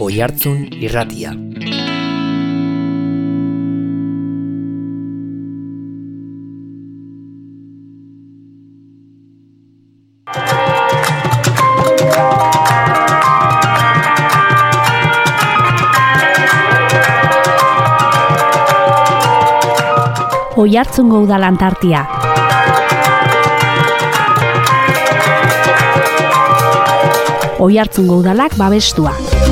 Oihartzun Irratia. Oihartzungo Udalan tartea. Oihartzungo Udalak babestua.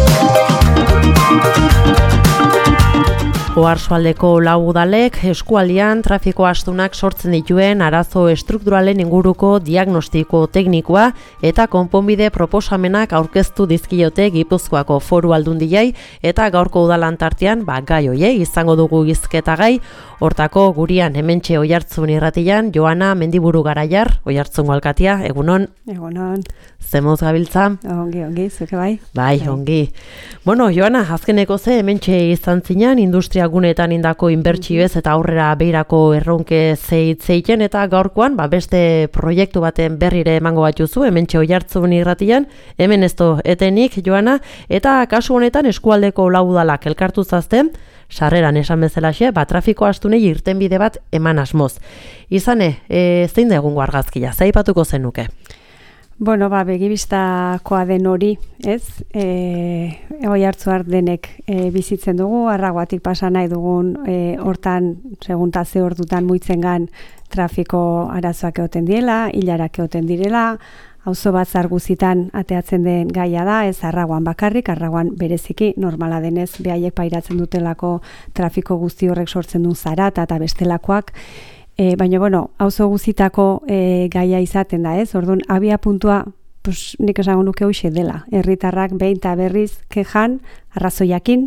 Oarsoaldeko lau udalek eskualdean trafiko astunak sortzen dituen arazo estrukturalen inguruko diagnostiko teknikoa eta konponbide proposamenak aurkeztu dizkiote Gipuzkoako Foru Aldundiei eta gaurko udalan tartean gai hoiei izango dugu hizketagai. Hortako gurian hementxe Oihartzun Irratian Joana Mendiburu Garaiar, Oihartzungo alkatia, egunon. Egunon. Zemoz gabiltza? Ongi, zuke bai? Bai, ongi. Bueno, Joana, azkeneko hementxe izan zinan, industria guneetan indako inbertsioez eta aurrera beirako erronke zeitzeiten eta gaurkoan, beste proiektu baten berrire emango batuzu, hementxe Oihartzun Irratian, hemen ez etenik, Joana, eta kasu honetan eskualdeko lau udalak elkartu zazten, sarreran esan bezalaxe, trafiko astunei irtenbide bat eman asmoz. Izane, zein da egungo argazkia, zaipatuko zenuke? Bueno, begibistakoa den hori, ez? Oihartzun denek bizitzen dugu, Arraguatik pasa nahi dugun, hortan, segunta ze ordutan muitzengan trafiko arazoak egoten direla, hilarak egoten direla, auzo bat guzitan ateatzen den gaia da, ez Arraguan bakarrik, Arraguan bereziki normala denez, behaiek pairatzen dutelako trafiko guzti horrek sortzen duen zarata eta bestelakoak, baina, auzo guzitako gaia izaten da, ez? Orduan, abia puntua, nik esango nuke hoxe dela. Herritarrak behin eta berriz kejan, arrazoiakin,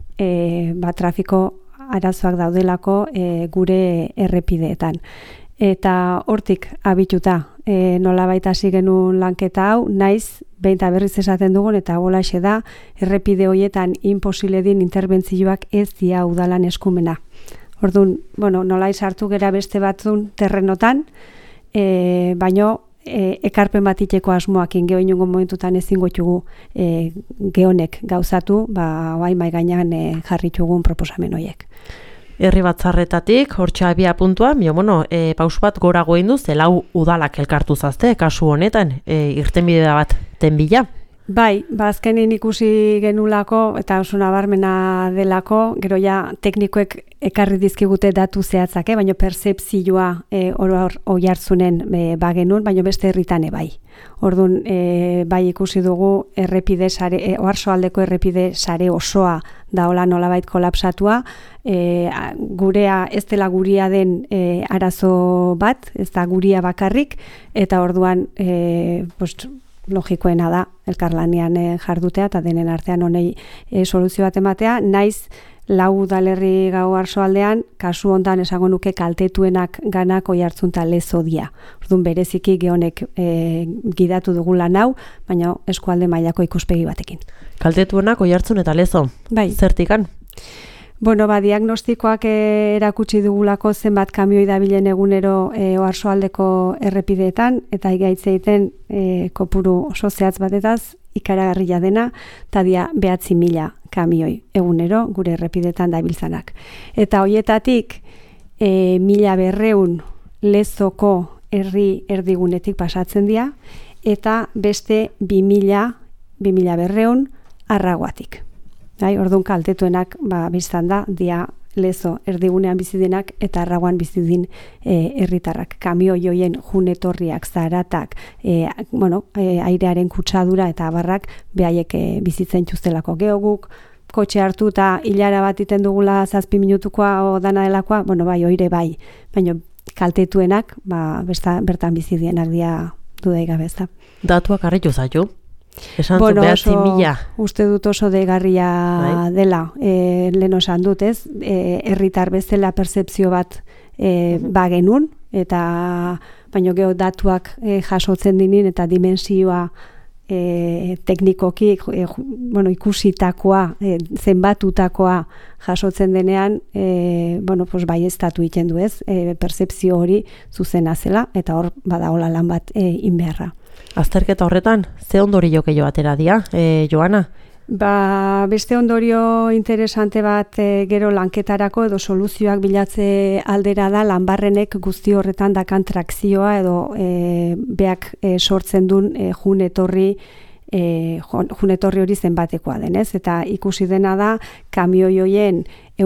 trafiko arazoak daudelako gure errepideetan. Eta hortik abituta, nolabait hasi genuen lanketa hau, naiz behin eta berriz esaten dugun, eta holaxe da, errepide horietan imposile din interbentzioak ez dia udalan eskumena. Orduan, nolai sartu gera beste batzun terrenotan, baino ekarpen bat iteko asmoakin geho inungo momentutan ezingo txugu gehonek gauzatu, oai mai gainean jarritxugun proposamen horiek. Herri batzarretatik, hortxe abia puntua, paus bat gorago egin duz, lau udalak elkartu zazte, kasu honetan, irtenbide bat tenbila? Bai, azkenin ikusi genulako eta oso nabarmena delako, gero ja teknikoek ekarri dizkigute datu zehatzak, baina pertzepzioa Oihartzunen bagenun, baina beste herritan bai. Orduan, bai ikusi dugu errepide sare, Oarsoaldeko errepide sare osoa daola nolabait kolapsatua, gurea ez dela guria den arazo bat, ez da guria bakarrik, eta orduan, logikoena da, elkarlanean jardutea eta denen artean honei soluzio bat ematea, naiz lau udalerri gau Oarsoaldean, kasu hontan esango nuke kaltetuenak ganak Oihartzun eta Lezo dia. Orduan bereziki gehonek gidatu dugu lan hau, baina eskualde mailako ikuspegi batekin. Kaltetuenak Oihartzun eta Lezo? Bai. Zertikan? Diagnostikoak erakutsi dugulako zenbat kamioi dabilen egunero Oarsoaldeko errepideetan, eta igaitzeiten kopuru oso zehatz batetaz ikaragarria dena, eta dia 9.000 kamioi egunero gure errepideetan dabiltzanak. Eta hoietatik 1.200 Lezoko herri erdigunetik pasatzen dira, eta beste 2.200 Arraguatik. Orduan kaltetuenak biztan da, dia Lezo erdigunean bizidenak eta Arraguan bizidin herritarrak. Kamioi joien junetorriak, zaratak, airearen kutsadura eta abarrak behaiek bizitzen txuztelako geoguk, kotxe hartu eta hilara bat iten dugula 7 minutukoa o dana delakoa, oire bai, baina kaltetuenak bertan bizidienak dia dudai gabe ez da. Datuak harritu zaitu? Esan zu 9.000. Uste dut oso deigarria dela, lehen esan dut, ez? Herritar bezala pertzepzio bat bagenun, eta baino geho datuak jasotzen dinin eta dimensioa teknikoki ikusitakoa, zenbatutakoa jasotzen denean, baieztatu egiten du, ez? Pertzepzio hori zuzena zela, eta hor badagola lan bat inbeharra. Azterketa horretan, ze ondorio gehiago atera dira, Joana? Beste ondorio interesante bat gero lanketarako edo soluzioak bilatze aldera da lanbarrenek guzti horretan dakan trakzioa edo beak sortzen duen jun-etorri hori zenbatekoa denez. Eta ikusi dena da kamioi hoien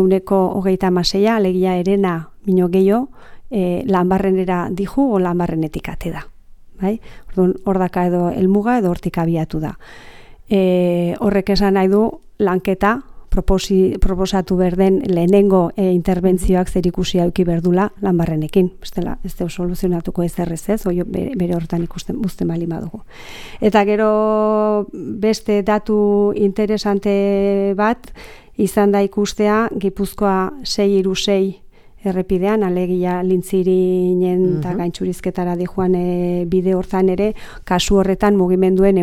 126, alegia erena mino gehiago, lanbarrenera diju o lanbarrenetik ate da. Bai? Orduan, hor daka edo helmuga edo hortik abiatu da. Horrek esan nahi du lanketa proposatu berden lehenengo interbentzioak zerikusia eduki berdula lanbarrenekin. Bestela, ez da soluzionatuko ezerrez ez, bere horretan ikusten buzten bali badugu. Eta gero beste datu interesante bat izan da ikustea Gipuzkoa 636 errepidean, alegia Lintzirinen eta Gaintxurizketara dijoan bide hortan ere, kasu horretan mugimenduen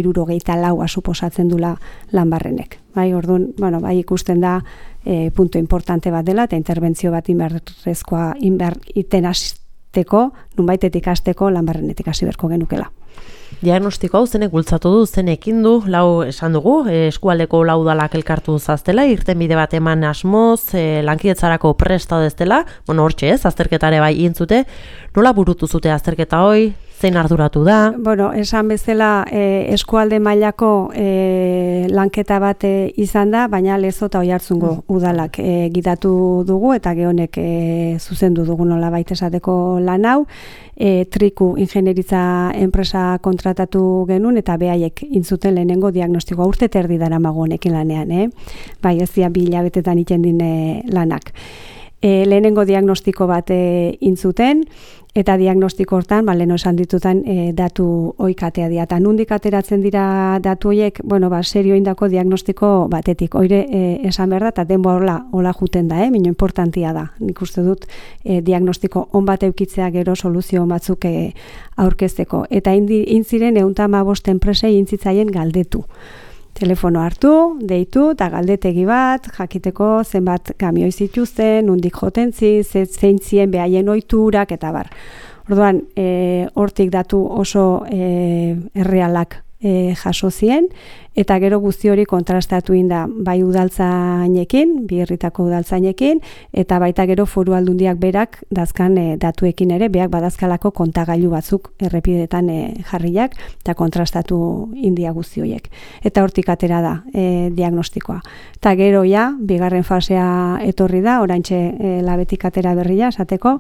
164 suposatzen dula lanbarrenek. Bai, orduan, bai ikusten da punto importante bat dela, eta interbentzio bat inberrezkoa iten hasteko, nunbaitetik hasteko lanbarrenetik hasi berko genukela. Diagnostiko hau zenek bultzatu du, zenekin du, lau esan dugu, eskualdeko lau udalak elkartu zaztela, irtenbide bat eman asmoz, lankidetzarako presta deztela, hortxe ez, azterketare bai intzute, nola burutu zute azterketa hoi, zein arduratu da? Esan bezala eskualde mailako lanketa bat izan da, baina Lezo eta Oiartzungo udalak gidatu dugu, eta gehonek zuzendu dugu nola baita esateko lan hau, Triku ingenieritza enpresa kontratatu genuen eta behaiek intzuten lehenengo diagnostikoa urte terdi dara mago honekin lanean, bai ez dira 2 hilabetetan iten dine lanak. Lehenengo diagnostiko bat intzuten, eta diagnostiko hortan, leheno esan ditutan datu oikatea dira. Eta nundik ateratzen dira datu horiek, serio indako diagnostiko batetik. Oire esan behar da, eta denbora hola juten da, mino importantia da. Nik uste dut diagnostiko on bat eukitzea gero soluzio batzuk aurkezteko. Eta intziren 115 enpresei intzitzaien galdetu. Telefono hartu, deitu, eta galdetegi bat, jakiteko zenbat kamioi zituzten, nundik jotentzi, zein zien behaien ohiturak eta bar. Orduan, hortik datu oso errealak jaso zien, eta gero guzti hori kontrastatu inda bai udaltzainekin, bi herritako udaltzainekin, eta baita gero foru aldundiak berak dazkan datuekin ere, beak badazkalako kontagailu batzuk errepidetan jarriak, eta kontrastatu india guzti horiek. Eta hortik atera da diagnostikoa. Eta gero bigarren fasea etorri da, oraintxe labetik atera berria, esateko,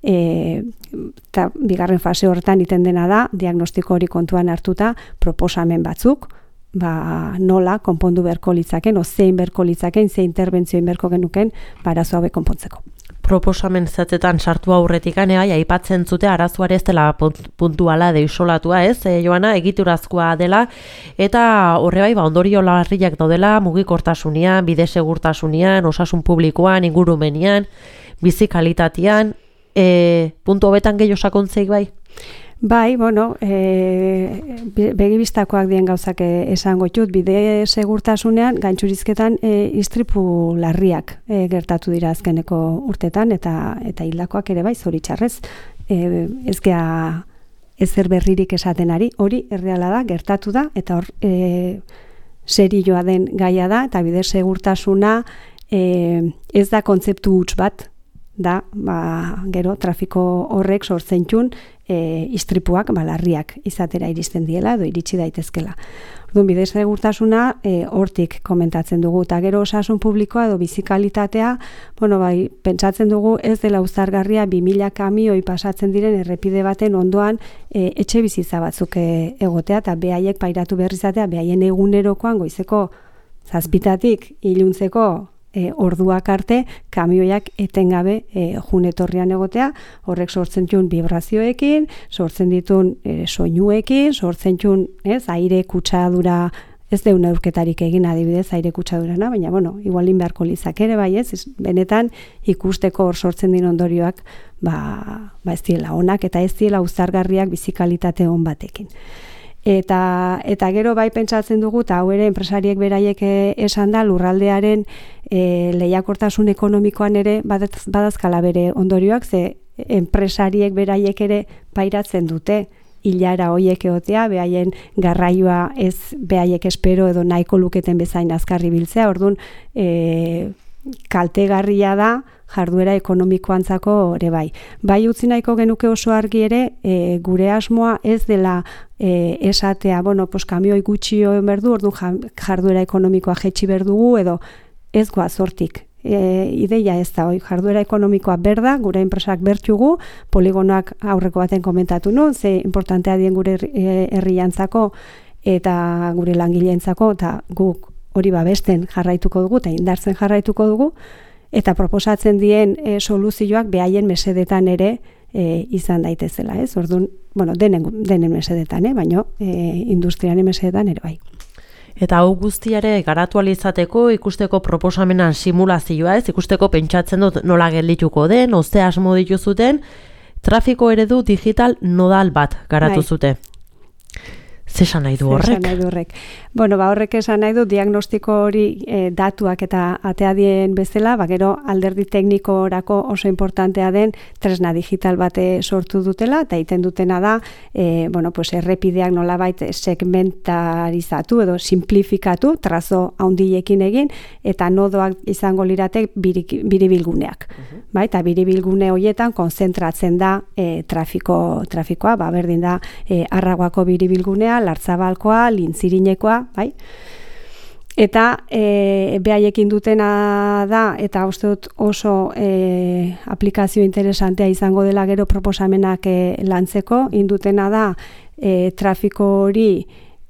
eta bigarren fase horretan iten dena da, diagnostiko hori kontuan hartuta, proposamen batzuk, nola konpondu beharko litzaken, zein beharko litzaken, zein interbentzioin beharko genuken, arazo hauek konpontzeko. Proposamen zetetan sartu aurretik aipatzen zute arazoa ez dela puntuala deisolatua ez, Joana, egiturazkoa dela, eta horre bai, ondorio larriak daudela, mugikortasunean, bide segurtasunean, osasun publikoan, ingurumenian, bizi kalitatean, puntu hobetan gehiago sakontzeik bai? Bai, begibistakoak dien gauzak esango ditut, bide segurtasunean, Gaintxurizketan istripu larriak gertatu dira azkeneko urtetan, eta hildakoak ere bai, zoritxarrez, ez gea ezer berririk esaten ari, hori erreala da, gertatu da, eta hor serioa den gaia da, eta bide segurtasuna ez da kontzeptu huts bat, da, gero, trafiko horrek sortzen txun, istripuak larriak izatera iristen diela edo iritsi daitezkela. Orduan, bide segurtasuna hortik komentatzen dugu, eta gero osasun publikoa edo bizikalitatea, pentsatzen dugu ez dela uztargarria 2000 kamioi pasatzen diren errepide baten ondoan etxe bizitza batzuk egotea, eta behaiek pairatu berrizatea, behaien egunerokoan goizeko 7:00 iluntzeko orduak arte, kamioiak etengabe junetorrian egotea, horrek sortzen duen vibrazioekin, sortzen ditun soinuekin, sortzen duen aire kutsadura, ez deun neurketarik egin adibidez aire kutsadurana, baina, igualin beharko lizak ere, bai ez, benetan ikusteko hor sortzen din ondorioak, ez diela onak, eta ez diela uztargarriak bizikalitate on batekin. Eta gero bai pentsatzen dugu, eta hau ere enpresariek beraiek esan da, lurraldearen lehiakortasun ekonomikoan ere badazkala bere ondorioak, ze enpresariek beraiek ere pairatzen dute hilara hoiek egotea, behaien garraioa ez behaiek espero edo nahiko luketen bezain azkarri biltzea, orduan kaltegarria da jarduera ekonomikoantzako ere bai. Bai utzi nahiko genuke oso argi ere, gure asmoa ez dela esatea, kamioi gutxi joan berdu, orduan jarduera ekonomikoa jetxi berdugu edo ez goaz hortik. Ideia ez da, jarduera ekonomikoa berda, gure enpresak bertugu, poligonoak aurreko baten komentatu nun, ze importantea dien gure herriantzako eta gure langileentzako, eta guk hori babesten jarraituko dugu, eta indartzen jarraituko dugu, eta proposatzen dien soluzioak behaien mesedetan ere izan daitezela, ez? Orduan, denen mesedetan, baina industriaren mesedetan ere bai. Eta hau guztiare garatu alizateko ikusteko proposamenan simulazioa, ez? Ikusteko pentsatzen dut nola geldituko den, oze asmo dituzuten, trafiko eredu digital nodal bat garatu zute. Zesan nahi du horrek? Zesan nahi du horrek. Horrek esan nahi du diagnostiko hori datuak eta atea dien bezala, gero alderdi teknikorako oso importantea den tresna digital bate sortu dutela, eta egiten dutena da, errepideak nolabait segmentarizatu edo simplifikatu, trazo haundiekin egin, eta nodoak izango liratek biribilguneak. Eta biribilgune horietan konzentratzen da trafikoa, berdin da Arraguako biribilgunea, Lartzabalkoa, Lintzirinekoa, bai? Eta behaiekin dutena da, eta uste dut oso aplikazio interesantea izango dela gero proposamenak lantzeko, indutena da trafiko hori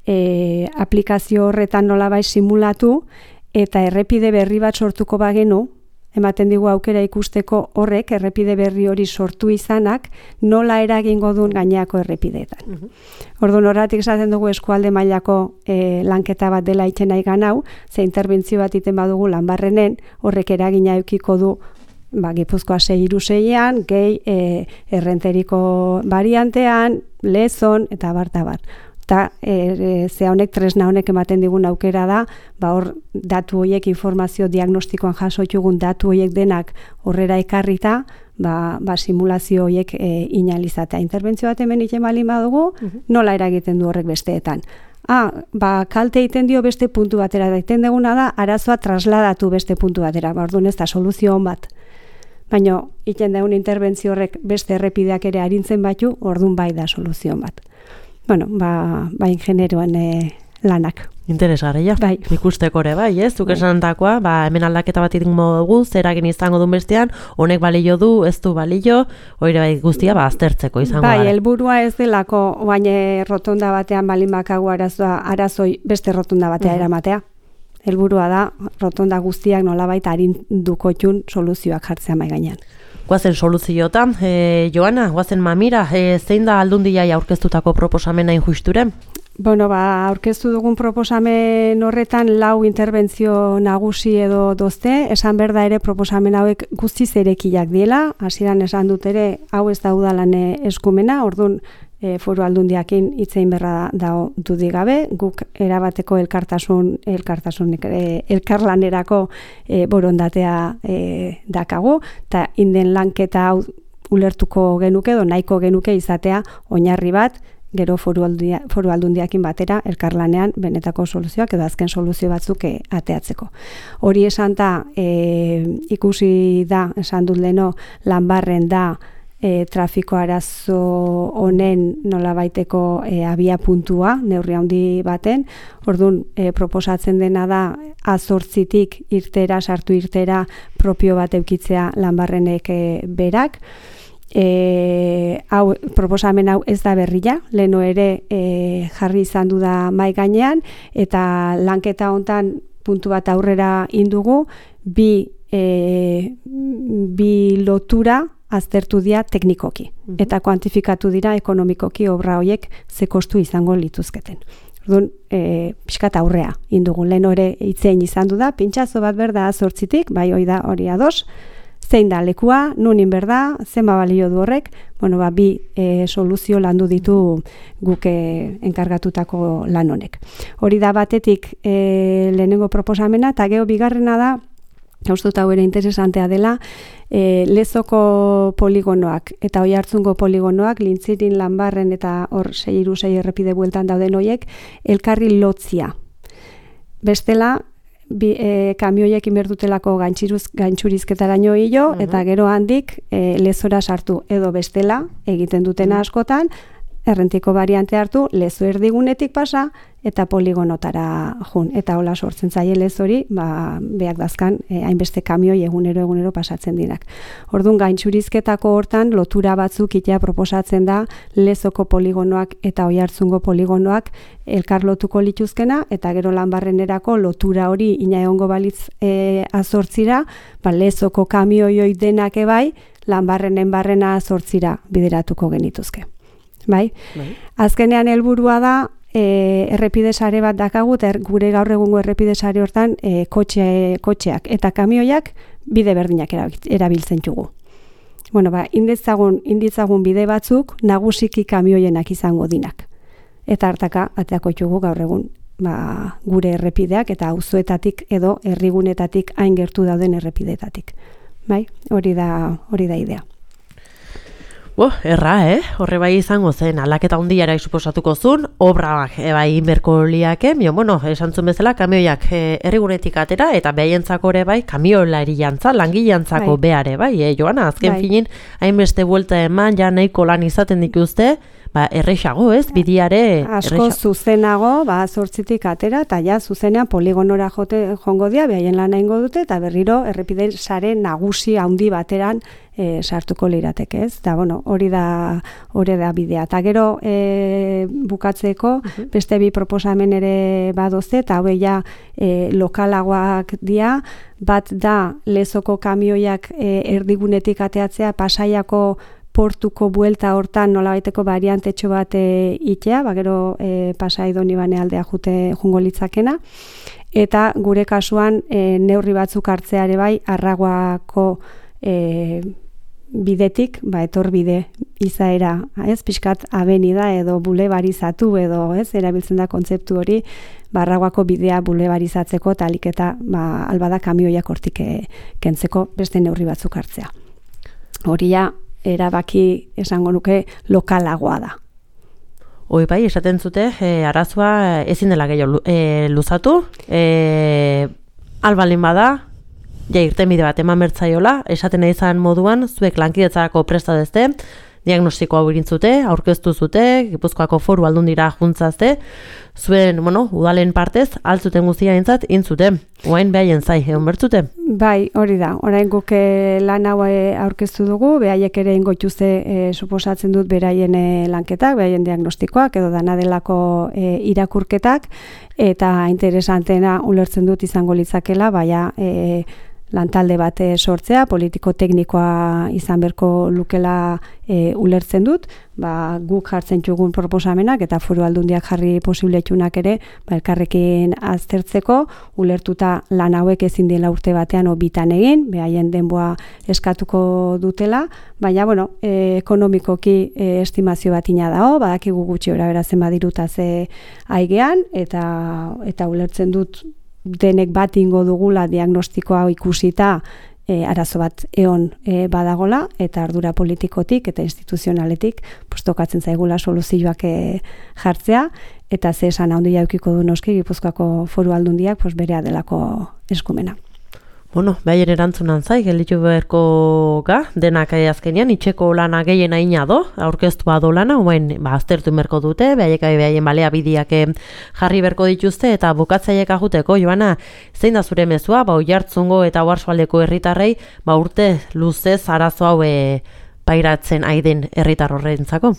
aplikazio horretan nolabait simulatu, eta errepide berri bat sortuko bagenu, ematen digu aukera ikusteko horrek errepide berri hori sortu izanak nola eragingo duen gaineako errepideetan. Orduan horretik esaten dugu eskualde mailako lanketa bat dela itxen nahi ganau, ze interbentzio bat iten badugu Lanbarrenen, horrek eragina eukiko du Gipuzkoa 6-6an, gehi Errenteriko variantean, Lezon, eta bar. Eta ze honek, tresna honek ematen digun aukera da, hor datu horiek informazio diagnostikoan jasoitugun datu horiek denak horrera ekarrita, simulazio horiek inalizatea. Interbentzio bat hemen iten balin badugu, nola eragiten du horrek besteetan. Kalte egiten dio beste puntu batera, da egiten duguna da, arazoa trasladatu beste puntu batera, orduan ez da soluzio hon bat. Baina, iten dugun interbentzio horrek beste errepideak ere arintzen batu, orduan bai da soluzio hon bat. Ingenieroan lanak. Interesgarria. Bai. Ikusteko ere bai, ez? Zuk esandakoa, hemen aldaketa bat egingo dugu, zeragin izango duen bestean, honek balio du, ez du balio, hori bai guztia aztertzeko izango gara. Helburua ez delako, baina rotonda batean balin bakagu arazoi beste rotonda batea eramatea. Helburua da, rotonda guztiak nolabait arinduko txun soluzioak jartzea mai gainean. Guazen soluziotan, Joana, guazen mamira, zein da Aldundiai aurkeztutako proposamena injusturen? Aurkeztu dugun proposamen horretan 4 interbentzio nagusi edo dozte, esan berda ere proposamen hauek guztiz erekiak diela, hasieran esan dut ere hau ez da udalan eskumena, orduan foru aldundiakin hitzein berra dago dudik gabe, guk erabateko elkarlanerako borondatea dakagu, eta inden lanketa hau ulertuko genuke edo nahiko genuke izatea oinarri bat, gero foru aldundiakin batera elkarlanean benetako soluzioak edo azken soluzio batzuk ateatzeko. Hori esan da, ikusi da, esan dut leno, Lanbarren da trafiko arazo honen nolabaiteko abia puntua, neurri handi baten, orduan proposatzen dena da A8tik sartu irtera propio bat eukitzea Lanbarrenek berak. Proposamen hau ez da berria, leno ere jarri izan du da mai gainean, eta lanketa hontan puntu bat aurrera indugu, bi lotura aztertu dira teknikoki, eta kuantifikatu dira ekonomikoki obra horiek ze kostu izango lituzketen. Orduan, pixkat aurrea indugu, leno ere hitzein izan du da, pintxazo bat berda A8tik, bai hori ados, zein da lekua, nunin berda, zenba balio du horrek, bi soluzio landu ditu guk enkargatutako lan honek. Hori da batetik lehenengo proposamena, eta gero bigarrena da, gauztut hau ere interesantea dela, Lezoko poligonoak eta Oiartzungo poligonoak, Lintzirin, Lanbarren eta hor 636 errepide bueltan dauden hoiek, elkarri lotzia. Bestela, kamioiek inberdutelako gaintxurizketaraino hilo, eta gero handik lezora sartu, edo bestela, egiten dutena askotan, errentiko variante hartu, lezo erdigunetik pasa, eta poligonotara jun. Eta hola sortzen zaie lezori, beak dazkan, hainbeste kamioi egunero pasatzen dinak. Orduan, gaintxurizketako hortan, lotura batzuk itea proposatzen da, lezoko poligonoak eta Oiartzungo poligonoak elkar lotuko lituzkena, eta gero Lanbarrenerako lotura hori ina egongo balitz azortzira, lezoko kamioi denak ebai, Lanbarrenen barrena azortzira bideratuko genituzke. Bai? Azkenean helburua da, errepide sare bat dakagu, gure gaur egungo errepide sare hortan kotxeak eta kamioiak bide berdinak erabiltzen dugu. Bueno, inditzagun bide batzuk nagusiki kamioienak izango dinak. Eta hartaka ateako dugu gaur egun gure errepideak eta auzoetatik edo herrigunetatik hain gertu dauden errepideetatik. Bai? Hori da idea. Erra, horre bai izango zen, aldaketa handiara suposatuko zuen, obrak bai inberko liake, esan zuen bezala, kamioiak herrigunetik atera, eta behaientzako ere bai, kamiolari jantza, langileantzako behare, bai, Joana, azken finin, hainbeste buelta eman, ja nahiko lan izaten dituzte, errexago, bidiare... Asko zuzenago, zortzitik atera, eta ja zuzenean poligonora jongo dia, behaien lan egingo dute, eta berriro errepide sare nagusi handi bateran sartuko lirateke, ez? Eta, hori da bidea. Eta gero bukatzeko, beste bi proposamen ere badozte, eta hau ja lokalagoak dia, bat da lezoko kamioiak erdigunetik ateatzea, Pasaiako portuko buelta hortan nolabaiteko variantetxo bat itea, gero Pasai Donibane aldea jungo litzakena, eta gure kasuan neurri batzuk hartzeare bai, Arraguako bidetik, etorbide izaera, pixkat abenida edo bulebarizatu edo, erabiltzen da kontzeptu hori, Arraguako bidea bulebarizatzeko eta aliketa albada kamioiak hortik kentzeko beste neurri batzuk hartzea. Hori erabaki esango nuke lokalagoa da. Hoi bai, esaten zute, arazoa ezin dela gehiago luzatu, albalin bada, irtenbide bat eman bertzaiola, esaten izan moduan, zuek lankidetzarako presta dezte, diagnostiko hau irintzute, aurkeztu zute, Gipuzkoako Foru Aldundira juntzazte, zuen, udalen partez, altzuten guztia entzat, intzute, oain behaien zai, egon bertzute? Bai, hori da, orain guk lan hau aurkeztu dugu, behaiek ere ingotuzte suposatzen dut beraien lanketak, beraien diagnostikoak, edo danadelako irakurketak, eta interesantena ulertzen dut izango litzakela, baina lantalde bat sortzea, politiko-teknikoa izan berko lukela ulertzen dut, guk jartzen txugun proposamenak eta Foru Aldundiak jarri posibletxunak ere elkarrekin aztertzeko, ulertuta lan hauek ezin dela urte batean bitan egin, behaien denboa eskatuko dutela, baina, ekonomikoki estimazio bat ina dao, badakigu gutxi berazen badirutaz aigean, eta ulertzen dut denek bat ingo dugula diagnostikoa ikusita arazo bat eon badagola, eta ardura politikotik eta instituzionaletik tokatzen zaigula soluzioak jartzea, eta ze esan handia eukiko du noski Gipuzkoako Foru Aldundiak bere delako eskumena. Behaien erantzunan zai, gelditu beharko denak azkenean, itxeko lana gehiena ina do, aurkeztu bado lana, aztertu merko dute, behaien balea bidiak jarri berko dituzte, eta bukatzaiek ajuteko, Joana, zein da zure mezua, Oiartzungo eta Oarsoaldeko herritarrei, urte luzez arazo hau pairatzen aiden herritar horrentzako?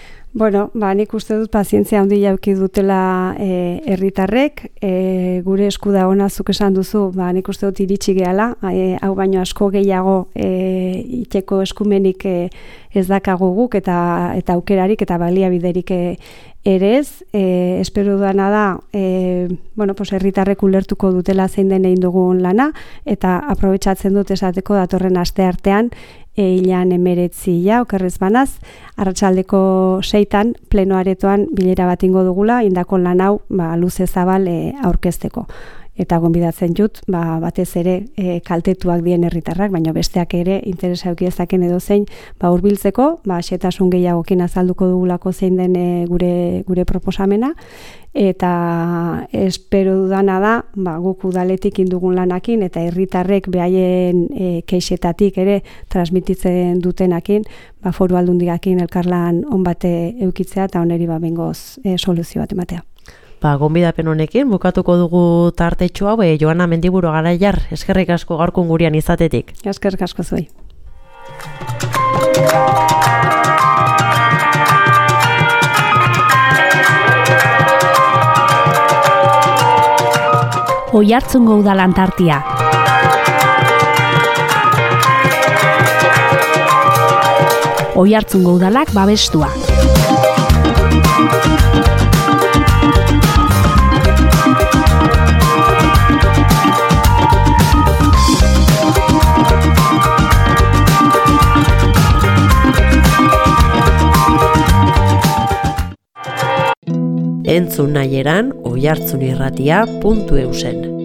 Nik uste dut pazientzia handia eduki dutela herritarrek, gure eskuda ona zuk esan duzu, nik uste dut iritsi gehala, hau baino asko gehiago itxeko eskumenik ez dakagu guk eta aukerarik eta baliabiderik ere ez, espero duana da, herritarrek ulertuko dutela zein den egin dugun lana, eta aprobetxatzen dut esateko datorren aste artean, hilan 19 okerrez banaz, arratsaldeko 6 pleno aretoan bilera bat ingo dugula, indako lan hau luze zabal aurkezteko. eta gonbidatzen jut, batez ere kaltetuak dien herritarrak, baina besteak ere interesa eduki dezaken edozein hurbiltzeko, xehetasun gehiagokin azalduko dugulako zein den gure proposamena, eta espero dudana da, guk udaletik indugun lanakin eta herritarrek behaien keixetatik ere transmititzen dutenakin, foru aldundiakin elkarlan on bate eukitzea eta oneri bengoz soluzio bat ematea. Gonbidapen honekin bukatuko dugu tartetxo hau, Joana Mendiburu Garaiar, eskerrik asko gaurko gurean izatetik. Eskerrik asko zuei. Oiartzungo udalan tartia. Oiartzungo udalak babestua. Entzun nahi eran oiartzunirratia.eusen.